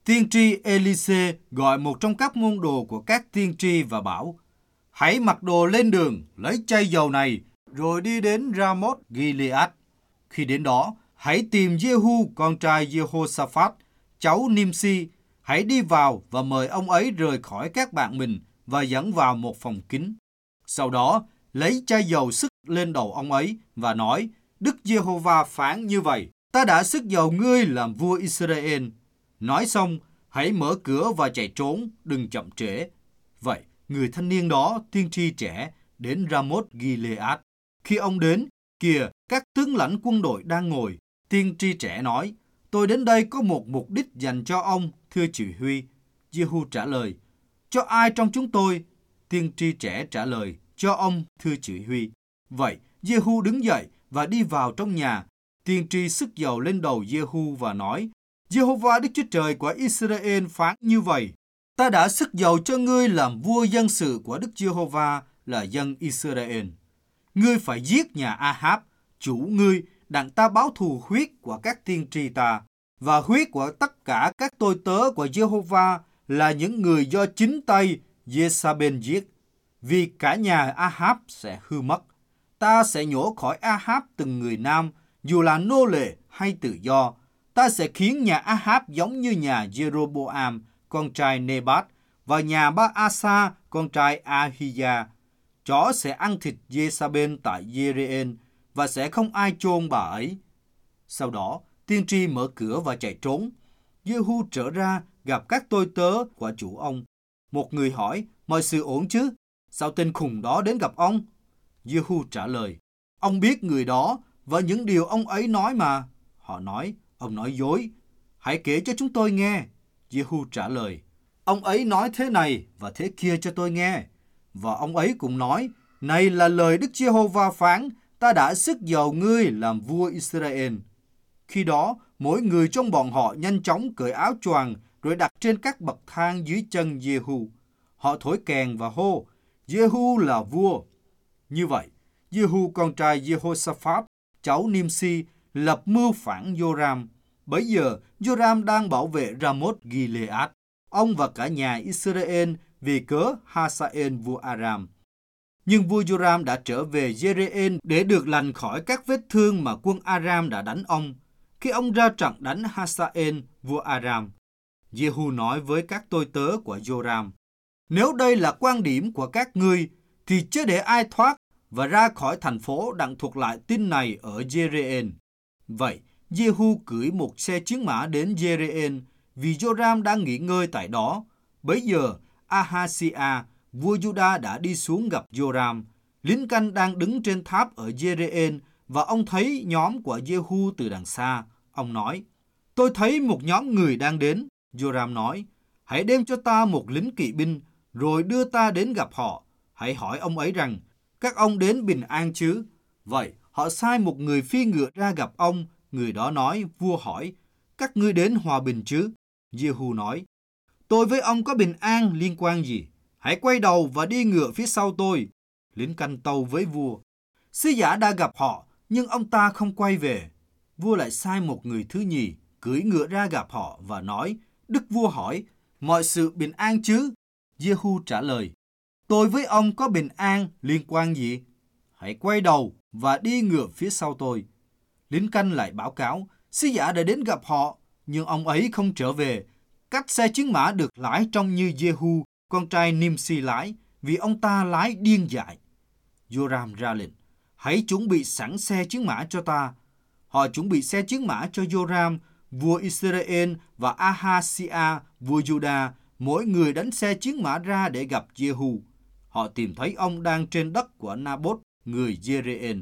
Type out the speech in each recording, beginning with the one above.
Tiên tri Elise gọi một trong các môn đồ của các tiên tri và bảo: hãy mặc đồ lên đường, lấy chai dầu này, rồi đi đến Ramoth Gilead. Khi đến đó, hãy tìm Jehu con trai Jehoshaphat, cháu Nimsi. Hãy đi vào và mời ông ấy rời khỏi các bạn mình và dẫn vào một phòng kín. Sau đó, lấy chai dầu sức lên đầu ông ấy và nói: Đức Giê-hô-va phán như vậy: ta đã sức dầu ngươi làm vua Israel. Nói xong, hãy mở cửa và chạy trốn, đừng chậm trễ. Vậy, người thanh niên đó, tiên tri trẻ, đến Ramoth Gilead. Khi ông đến, kìa, các tướng lãnh quân đội đang ngồi. Tiên tri trẻ nói: tôi đến đây có một mục đích dành cho ông, thưa chỉ huy. Jehu trả lời: cho ai trong chúng tôi? Tiên tri trẻ trả lời: cho ông, thưa chỉ huy. Vậy, Jehu đứng dậy và đi vào trong nhà. Tiên tri sức dầu lên đầu Jehu và nói: Giê-hô-va Đức Chúa Trời của Israel phán như vậy: ta đã sức dầu cho ngươi làm vua dân sự của Đức Giê-hô-va là dân Israel. Ngươi phải giết nhà Ahab, chủ ngươi, đặng ta báo thù huyết của các tiên tri ta, và huyết của tất cả các tôi tớ của Giê-hô-va là những người do chính tay Giê-sa-bên giết. Vì cả nhà Ahab sẽ hư mất. Ta sẽ nhổ khỏi Ahab từng người nam, dù là nô lệ hay tự do. Ta sẽ khiến nhà Ahab giống như nhà Jeroboam, con trai Nebat, và nhà Ba-asa, con trai Ahia. Chó sẽ ăn thịt Giê-sa-bên tại Giê-rê-en, và sẽ không ai chôn bà ấy. Sau đó, tiên tri mở cửa và chạy trốn. Jehu trở ra gặp các tôi tớ của chủ ông. Một người hỏi: mọi sự ổn chứ? Sao tên khùng đó đến gặp ông? Jehu trả lời: ông biết người đó và những điều ông ấy nói mà. Họ nói: ông nói dối. Hãy kể cho chúng tôi nghe. Jehu trả lời: ông ấy nói thế này và thế kia cho tôi nghe. Và ông ấy cũng nói: này là lời Đức Giê-hô-va phán: ta đã sức dầu ngươi làm vua Israel. Khi đó, mỗi người trong bọn họ nhanh chóng cởi áo choàng rồi đặt trên các bậc thang dưới chân Jehu. Họ thổi kèn và hô: Jehu là vua. Như vậy, Jehu con trai Jehoshaphat, cháu Nimsi, lập mưu phản Joram. Bấy giờ, Joram đang bảo vệ Ramoth Gilead, ông và cả nhà Israel vì cớ Hazael vua Aram. Nhưng vua Joram đã trở về Jezreel để được lành khỏi các vết thương mà quân Aram đã đánh ông, khi ông ra trận đánh Hazael vua Aram. Jehu nói với các tôi tớ của Joram: nếu đây là quan điểm của các ngươi, thì chớ để ai thoát và ra khỏi thành phố đặng thuật lại tin này ở Jezreel. Vậy, Jehu cưỡi một xe chiến mã đến Jezreel, vì Joram đang nghỉ ngơi tại đó. Bấy giờ, Ahaziah, vua Juda đã đi xuống gặp Joram. Lính canh đang đứng trên tháp ở Jezreel, và ông thấy nhóm của Jehu từ đằng xa. Ông nói: tôi thấy một nhóm người đang đến. Joram nói: hãy đem cho ta một lính kỵ binh, rồi đưa ta đến gặp họ. Hãy hỏi ông ấy rằng: các ông đến bình an chứ? Vậy, họ sai một người phi ngựa ra gặp ông. Người đó nói: vua hỏi: các ngươi đến hòa bình chứ? Jehu nói: tôi với ông có bình an liên quan gì? Hãy quay đầu và đi ngựa phía sau tôi. Lính canh tâu với vua: sứ giả đã gặp họ, nhưng ông ta không quay về. Vua lại sai một người thứ nhì cưỡi ngựa ra gặp họ và nói: đức vua hỏi: mọi sự bình an chứ? Jehu trả lời: tôi với ông có bình an liên quan gì? Hãy quay đầu và đi ngựa phía sau tôi. Lính canh lại báo cáo: sứ giả đã đến gặp họ, nhưng ông ấy không trở về. Các xe chiến mã được lái trông như Jehu, con trai Nimsi lái, vì ông ta lái điên dại. Joram ra lệnh: hãy chuẩn bị sẵn xe chiến mã cho ta. Họ chuẩn bị xe chiến mã cho Joram, vua Israel, và Ahaziah, vua Juda, mỗi người đánh xe chiến mã ra để gặp Jehu. Họ tìm thấy ông đang trên đất của Naboth, người Jezreel.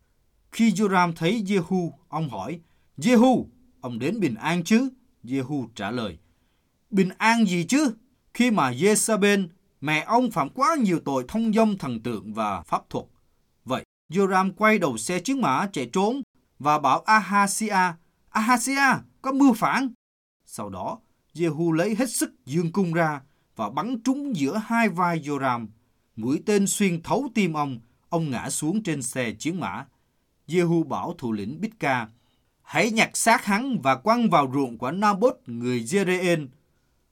Khi Joram thấy Jehu, ông hỏi: Jehu, ông đến bình an chứ? Jehu trả lời: bình an gì chứ? Khi mà Jezabel, mẹ ông phạm quá nhiều tội thông dong thần tượng và pháp thuật. Vậy, Joram quay đầu xe chiến mã chạy trốn và bảo Ahaziah: Ahaziah, có mưu phản. Sau đó, Jehu lấy hết sức giương cung ra và bắn trúng giữa hai vai Joram. Mũi tên xuyên thấu tim ông ngã xuống trên xe chiến mã. Jehu bảo thủ lĩnh Bidca: hãy nhặt xác hắn và quăng vào ruộng của Naboth người Jezreel.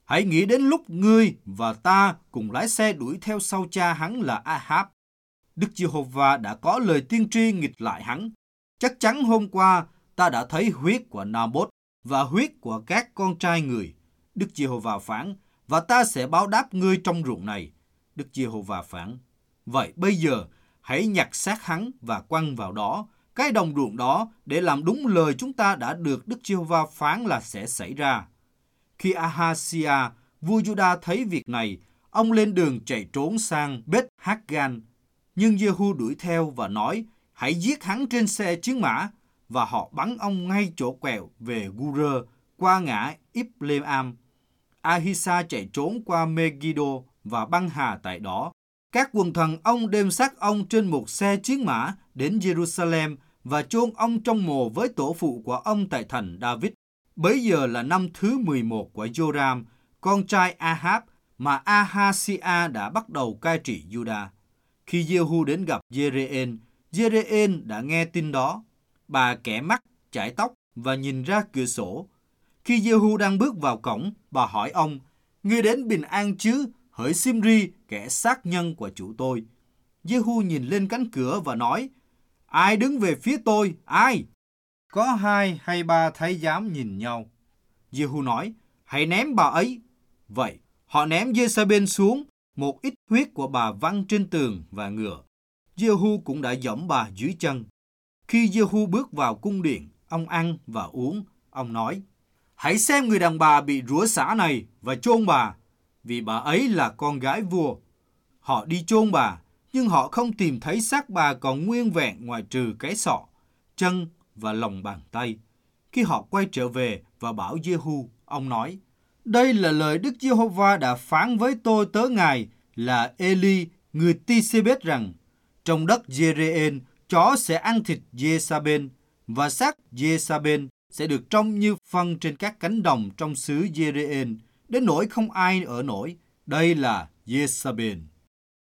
Hãy nghĩ đến lúc ngươi và ta cùng lái xe đuổi theo sau cha hắn là Ahab. Đức Giê-hô-va đã có lời tiên tri nghịch lại hắn. Chắc chắn hôm qua ta đã thấy huyết của Nabốt và huyết của các con trai người. Đức Giê-hô-va phán, và ta sẽ báo đáp ngươi trong ruộng này. Đức Giê-hô-va phán, vậy bây giờ hãy nhặt xác hắn và quăng vào đó, cái đồng ruộng đó, để làm đúng lời chúng ta đã được Đức Giê-hô-va phán là sẽ xảy ra. Khi Ahazia, vua Juda thấy việc này, ông lên đường chạy trốn sang Beth-Haggan. Nhưng Giê-hu đuổi theo và nói, hãy giết hắn trên xe chiến mã, và họ bắn ông ngay chỗ quẹo về Gur qua ngã Ibleam. Ahisa chạy trốn qua Megiddo và băng hà tại đó. Các quần thần ông đem xác ông trên một xe chiến mã đến Jerusalem và chôn ông trong mồ với tổ phụ của ông tại thành David. Bấy giờ là năm thứ 11 của Joram, con trai Ahab, mà Ahazia đã bắt đầu cai trị Juda. Khi Giê-hu đến gặp Giê-re-en, Giê-re-en đã nghe tin đó. Bà kẻ mắt, chải tóc và nhìn ra cửa sổ. Khi Giê-hu đang bước vào cổng, bà hỏi ông, ngươi đến bình an chứ, hỡi Simri, kẻ sát nhân của chủ tôi. Giê-hu nhìn lên cánh cửa và nói, ai đứng về phía tôi, ai? Có 2 hay 3 thái giám nhìn nhau. Giê-hu nói, hãy ném bà ấy. Vậy, họ ném Giê-sa-bên xuống, một ít huyết của bà văng trên tường và ngựa. Giê-hu cũng đã giẫm bà dưới chân. Khi Giê-hu bước vào cung điện, ông ăn và uống. Ông nói, hãy xem người đàn bà bị rủa xả này và chôn bà, vì bà ấy là con gái vua. Họ đi chôn bà, nhưng họ không tìm thấy xác bà còn nguyên vẹn ngoài trừ cái sọ, chân và lòng bàn tay. Khi họ quay trở về và bảo Giê-hu, ông nói, đây là lời Đức Giê-hô-va đã phán với tôi tớ ngài là Eli, người Ti-sê-bết rằng, trong đất Giê-re-en, chó sẽ ăn thịt Giê-sa-bên, và xác Giê-sa-bên sẽ được trông như phân trên các cánh đồng trong xứ Giê-re-en, đến nỗi không ai ở nổi. Đây là Giê-sa-bên.